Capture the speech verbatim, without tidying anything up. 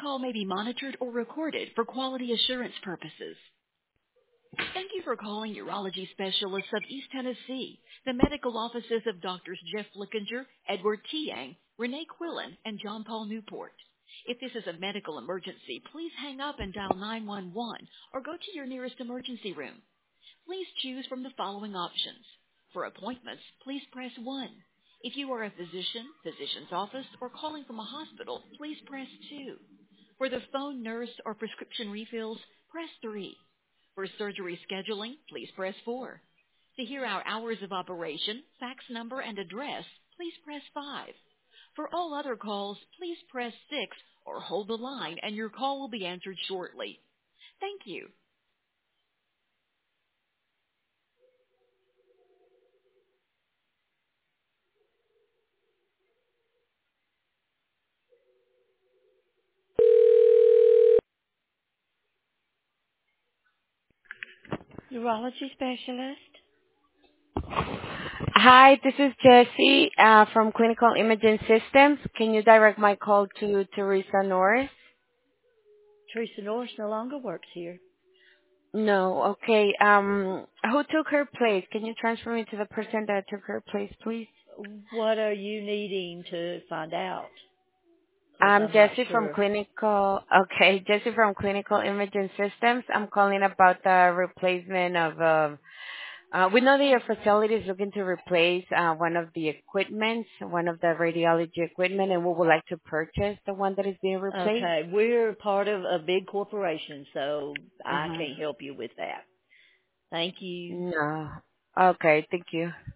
call may be monitored or recorded for quality assurance purposes. Thank you for calling Urology Specialists of East Tennessee, the medical offices of Doctors Jeff Flickinger, Edward Tiang, Renee Quillen, and John Paul Newport. If this is a medical emergency, please hang up and dial nine one one or go to your nearest emergency room. Please choose from the following options. For appointments, please press one. If you are a physician, physician's office, or calling from a hospital, please press two. For the phone nurse or prescription refills, press three. For surgery scheduling, please press four. To hear our hours of operation, fax number, and address, please press five. For all other calls, please press six or hold the line and your call will be answered shortly. Thank you. Urology specialist. Hi, this is Jessie uh, from Clinical Imaging Systems. Can you direct my call to Teresa Norris? Teresa Norris no longer works here. No, okay. Um, who took her place? Can you transfer me to the person that took her place, please? What are you needing to find out? 'Cause I'm I'm not Jessie from sure. Clinical. Okay, Jessie from Clinical Imaging Systems. I'm calling about the replacement of. Uh, uh, we know that your facility is looking to replace uh, one of the equipment, one of the radiology equipment, and we would like to purchase the one that is being replaced. Okay, we're part of a big corporation, so I Uh-huh. can't help you with that. Thank you. No. Okay, thank you.